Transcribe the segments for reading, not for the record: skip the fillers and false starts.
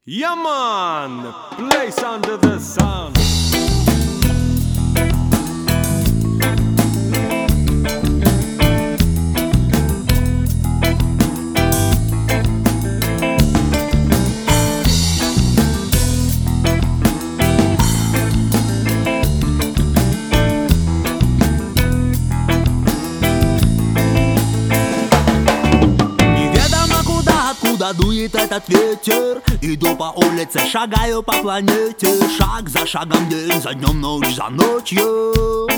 Yeah, man! Place under the sun. Дует этот ветер, иду по улице, шагаю по планете. Шаг за шагом, день за днем, ночь за ночью.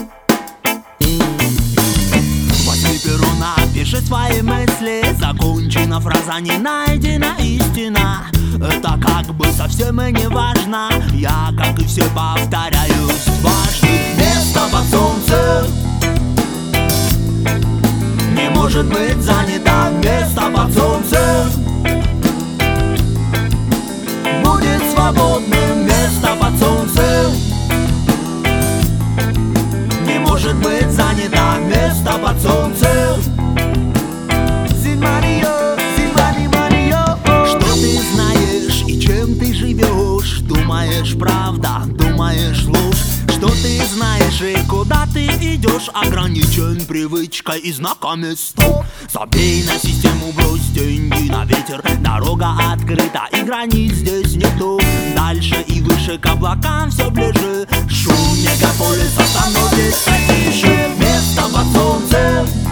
Возьми перо, напиши свои мысли. Закончена фраза, не найдена истина. Это как бы совсем и не важно. Я, как и все, повторяюсь дважды. Место под солнцем не может быть занято. Место под солнцем будет свободным. Место под солнцем не может быть занято. Место под солнцем. Что ты знаешь и чем ты живешь? Думаешь правда, думаешь ложь? Что ты знаешь и куда ты идешь? Ограничен привычкой и знаками стоп. Забей на систему, брось деньги на ветер. Дорога открыта и границ здесь нету. Дальше и выше к облакам все ближе. Шум мегаполиса становится тише. Место под солнцем